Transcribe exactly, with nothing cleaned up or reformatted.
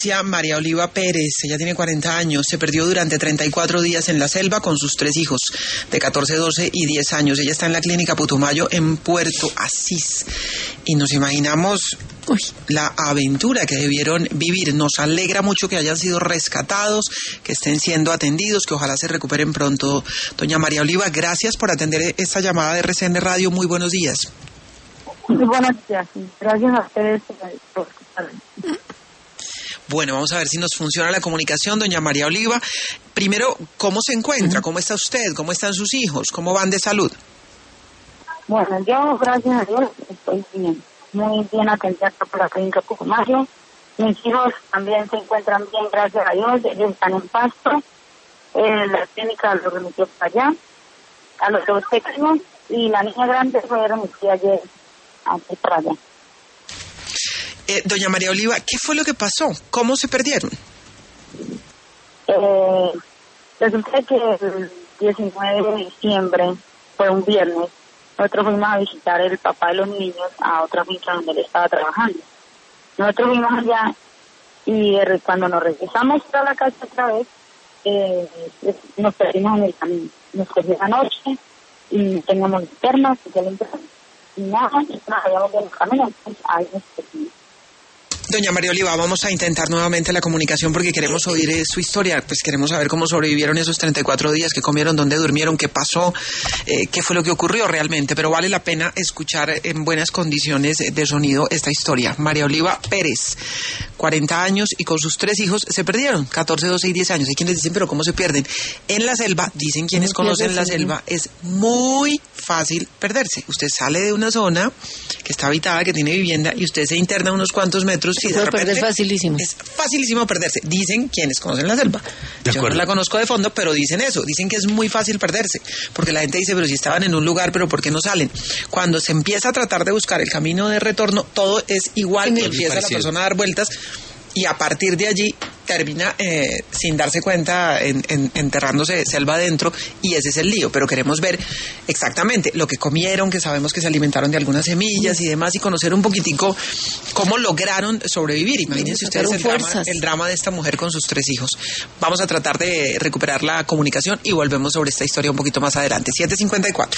María Oliva Pérez, ella tiene cuarenta años, se perdió durante treinta y cuatro días en la selva con sus tres hijos de catorce, doce y diez años. Ella está en la clínica Putumayo en Puerto Asís y nos imaginamos uy, la aventura que debieron vivir. Nos alegra mucho que hayan sido rescatados, que estén siendo atendidos, que ojalá se recuperen pronto. Doña María Oliva, gracias por atender esta llamada de R C N Radio. Muy buenos días. Muy buenos días. Gracias a ustedes por escucharme. Bueno, vamos a ver si nos funciona la comunicación, doña María Oliva. Primero, ¿cómo se encuentra? ¿Cómo está usted? ¿Cómo están sus hijos? ¿Cómo van de salud? Bueno, yo, gracias a Dios, estoy bien. Muy bien atendida por la clínica Putumayo. Mis hijos también se encuentran bien, gracias a Dios. Ellos están en Pasto. Eh, la clínica los remitió para allá, a los dos pequeños. Y la niña grande fue remitida ayer aquí para allá. Eh, doña María Oliva, ¿qué fue lo que pasó? ¿Cómo se perdieron? Eh, resulta que el diecinueve de diciembre, fue un viernes, nosotros fuimos a visitar el papá de los niños a otra finca donde él estaba trabajando. Nosotros fuimos allá y cuando nos regresamos a la casa otra vez, eh, nos perdimos en el camino. Nos cogió la noche y teníamos linternas y ya y nada, y nos habíamos de los caminos, entonces ahí nos perdimos. Doña María Oliva, vamos a intentar nuevamente la comunicación porque queremos oír eh, su historia, pues queremos saber cómo sobrevivieron esos treinta y cuatro días, qué comieron, dónde durmieron, qué pasó, eh, qué fue lo que ocurrió realmente, pero vale la pena escuchar en buenas condiciones de sonido esta historia. María Oliva Pérez, cuarenta años y con sus tres hijos se perdieron, catorce, doce y diez años. Hay quienes dicen, pero ¿cómo se pierden? En la selva, dicen quienes conocen la selva, es muy fácil perderse. Usted sale de una zona que está habitada, que tiene vivienda, y usted se interna unos cuantos metros y de repente perder facilísimo. Es facilísimo perderse. Dicen quienes conocen la selva. Yo no la conozco de fondo, pero dicen eso. Dicen que es muy fácil perderse. Porque la gente dice, pero si estaban en un lugar, ¿pero por qué no salen? Cuando se empieza a tratar de buscar el camino de retorno, todo es igual y empieza la persona a dar vueltas y a partir de allí termina eh, sin darse cuenta en, en, enterrándose selva adentro, y ese es el lío. Pero queremos ver exactamente lo que comieron, que sabemos que se alimentaron de algunas semillas y demás, y conocer un poquitico cómo lograron sobrevivir. Imagínense ustedes el drama, el drama de esta mujer con sus tres hijos. Vamos a tratar de recuperar la comunicación y volvemos sobre esta historia un poquito más adelante. siete cincuenta y cuatro.